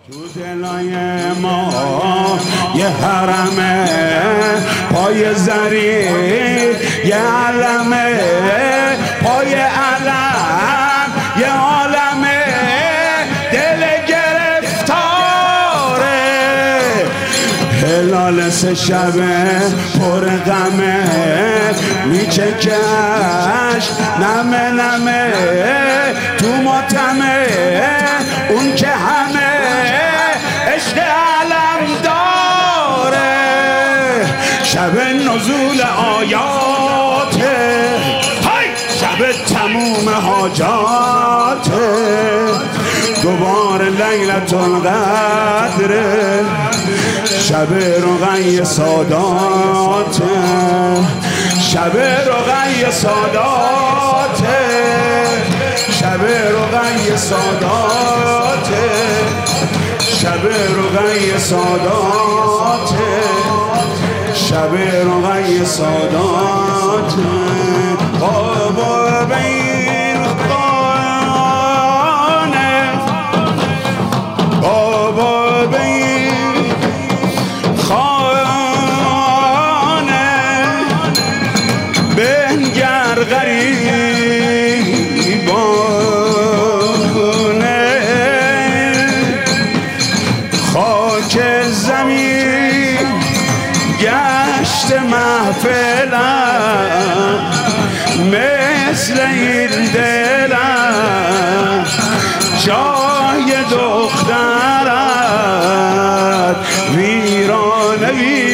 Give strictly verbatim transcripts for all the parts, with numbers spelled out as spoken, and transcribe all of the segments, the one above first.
تو دلای ما یه حرمه، پای زری یه علمه، پای علم یه عالمه، دل گرفتاره. هلال سه شبه پر غمه، میچکش نمه نمه، تو ماتمه اون که همه عشق علم داره. شب نزول آیاته، شب تموم حاجاته، دوباره لیلت القدره، شب رقی ساداته، شب رقی ساداته، شب رقی ساداته، شب رقی ساداته، شب رقی ساداته. بابا بین خانه، بابا بین خانه، بنگر غریبانه، خاک زمین گشت محفلم، مثل این دلم جای دخترت ویرانه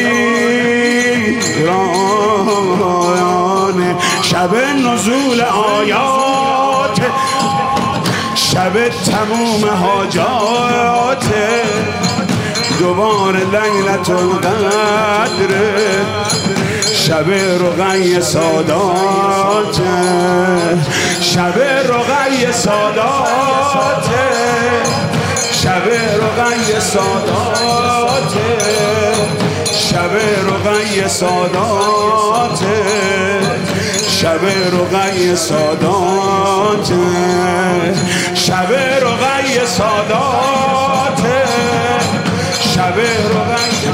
ویرانه. شب نزول آیات، شب تموم حاجات، دوباره لیلت القدره، شب رقی سادات، شب رقی سادات، شب رقی سادات، شب رقی سادات، شب رقی سادات، شب رقی سادات، شب رقی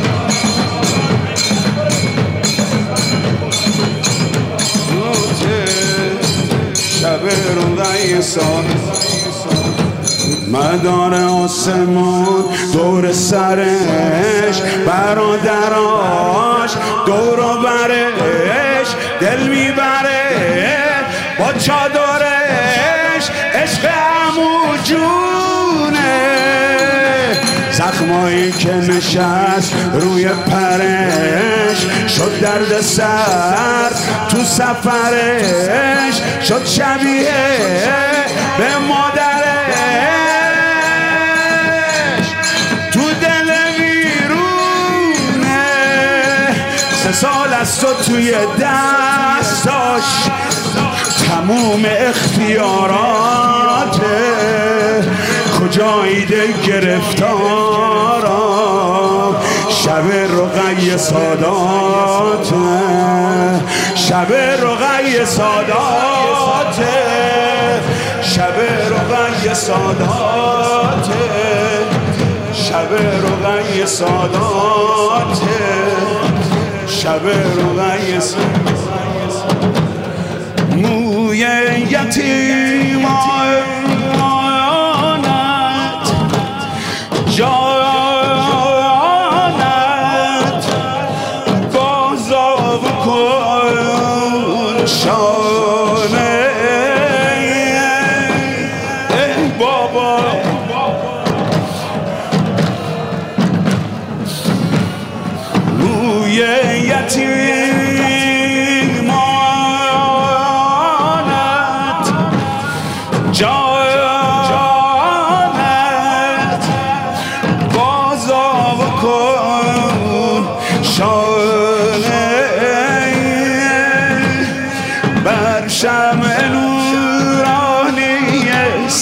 شب رقی سادات. مدار آسمون دور سرش، برادراش دور و برش، دل میبره با چادرش، عشق عمو جونه. زخمایی که نشست روی پرش، شد درد سر تو سفرش، شد شبیه به مادرش، تو دل ویرونه. سه سال از تو توی دستاش، تموم اختیاراته، کجایی ده گرفتارم. شب رقی سادات، شب رقی سادات، شب رقی سادات، شب رقی سادات، شب رقی سادات. موی یتیمانت، جانت بازآب کن شانه. ای بابا موی یتیمانت، جانت بازآب کن شانه. بر شمع نورانی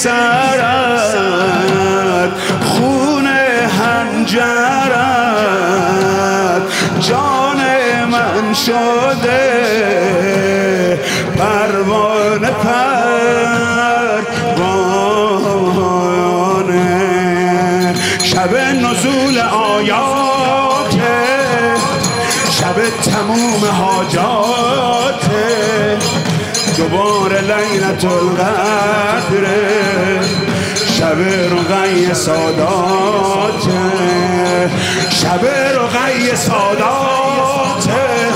سرت، خون حنجرت جان من شده، پروانه پروانه. شب نزول آیات، شب تموم حاجات، دوباره لیلت القدر، شب رقی سادات، شب رقی سادات.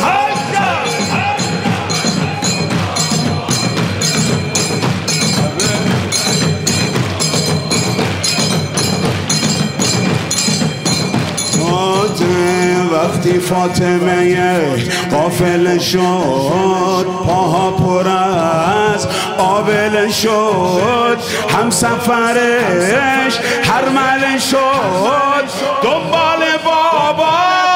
وقتی فاطمه قافل شد، پاها پر از آبل شد، هم سفرش هرمله شد، دنبال بابا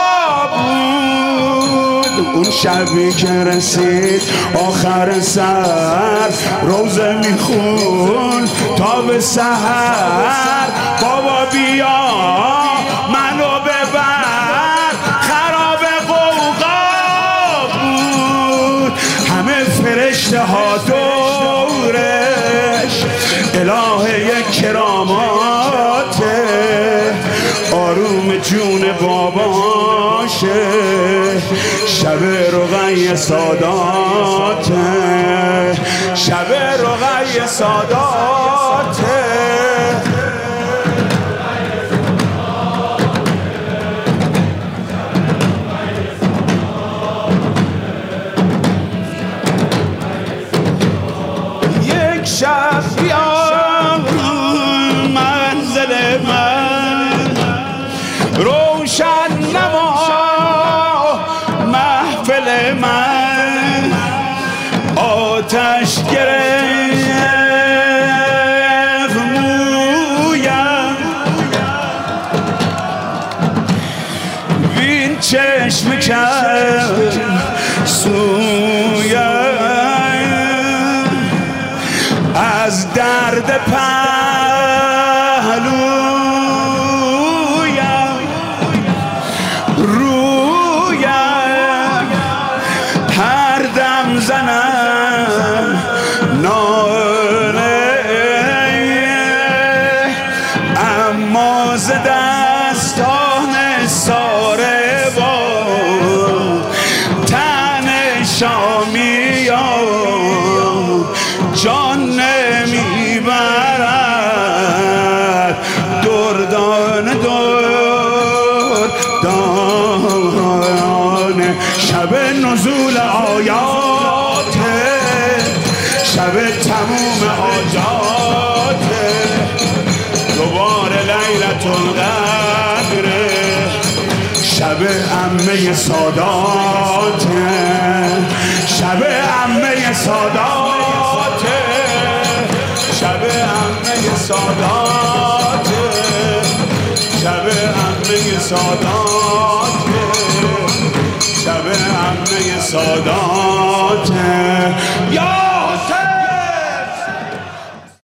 بود. اون شبی که رسید آخر سر، روزه میخون تا به سحر، بابا بیا منو ببر، خراب قوقا بود. همه فرشته ها دورش، الهه کراماته، آروم جون باباشه، شب رقی ساداته، شب رقی ساداته. شب بیا منزل من، روشن نما محفل من، آتش گرفت مویم، وین چشم کرد سویم، از درد پهلویم، رویم هر دم زنم ناله، اما ز دستان ساره با تن شامیان، جان نمیبرد دردان دردان. شب نزول آیات، شب تموم حاجات، دوباره لیلت القدر، شب عمه سادات، شب عمه سادات، شب عمه سادات، شب عمه سادات، شب عمه سادات.